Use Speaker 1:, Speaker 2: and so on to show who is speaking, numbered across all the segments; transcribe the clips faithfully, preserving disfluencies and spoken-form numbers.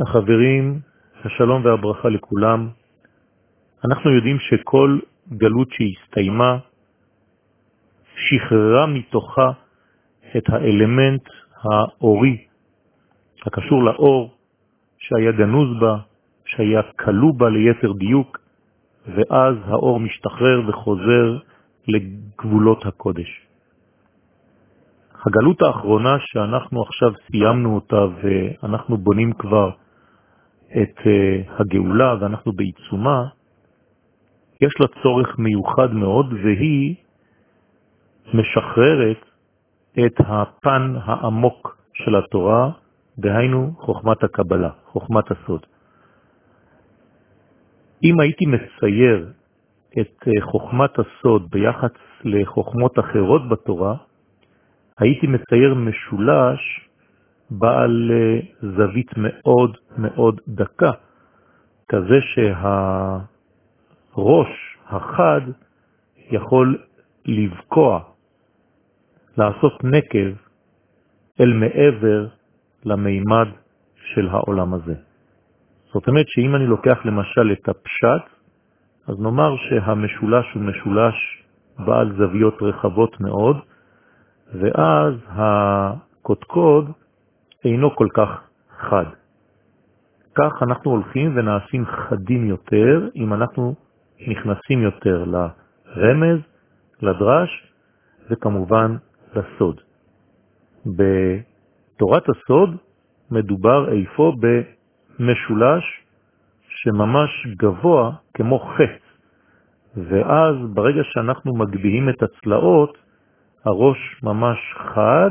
Speaker 1: החברים, השלום והברכה לכולם. אנחנו יודעים שכל גלות שהסתיימה שחררה מתוכה את האלמנט האורי, הקשור לאור, שהיה גנוז בה, שהיה כלוא בה ליתר דיוק, ואז האור משתחרר וחוזר לגבולות הקודש. הגלות האחרונה שאנחנו עכשיו סיימנו אותה ואנחנו בונים כבר את הגאולה ואנחנו בעיצומה, יש לה צורך מיוחד מאוד, והיא משחררת את הפן העמוק של התורה, דהיינו חוכמת הקבלה, חוכמת הסוד. אם הייתי מצייר את חוכמת הסוד ביחס לחוכמות אחרות בתורה, הייתי מצייר משולש בעל זווית מאוד מאוד דקה, כזה שהראש החד יכול לבקוע, לעשות נקב אל מעבר למימד של העולם הזה. זאת אומרת שאם אני לוקח למשל את הפשט, אז נאמר שהמשולש הוא משולש בעל זוויות רחבות מאוד, ואז הקודקוד אינו כל כך חד. כך אנחנו הולכים ונעשים חדים יותר, אם אנחנו נכנסים יותר לרמז, לדרש, וכמובן לסוד. בתורת הסוד מדובר איפה במשולש שממש גבוה כמו חץ, ואז ברגע שאנחנו מגביהים את הצלעות, הראש ממש חד,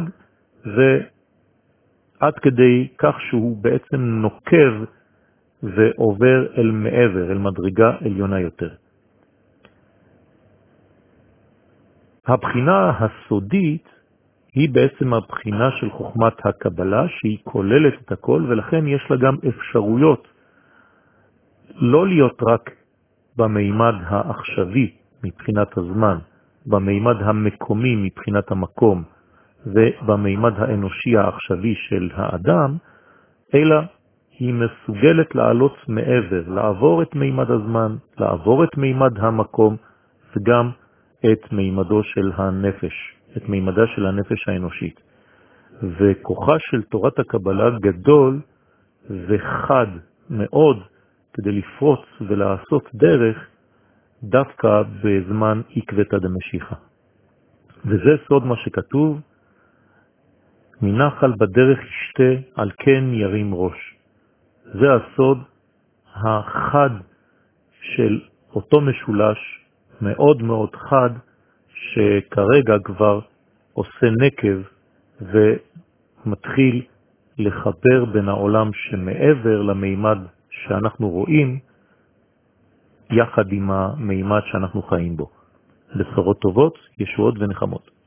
Speaker 1: ועד כדי כך שהוא בעצם נוקב ועובר אל מעבר, אל מדרגה עליונה יותר. הבחינה הסודית היא בעצם הבחינה של חוכמת הקבלה, שהיא כוללת את הכל, ולכן יש לה גם אפשרויות לא להיות רק במימד העכשווי מבחינת הזמן, במימד המקומי מבחינת המקום, ובמימד האנושי העכשווי של האדם, אלא היא מסוגלת לעלות מעבר, לעבור את מימד הזמן, לעבור את מימד המקום, וגם את מימדו של הנפש, את מימדה של הנפש האנושית. וכוחה של תורת הקבלה גדול וחד מאוד כדי לפרוץ ולעשות דרך דווקא בזמן עקבתא דמשיחא. וזה סוד מה שכתוב, מנחל בדרך ישתה, על כן ירים ראש. זה הסוד החד של אותו משולש, מאוד מאוד חד, שכרגע כבר עושה נקב ומתחיל לחבר בין העולם שמעבר למימד שאנחנו רואים, יחד עם המימד שאנחנו חיים בו. בשורות טובות, ישועות ונחמות.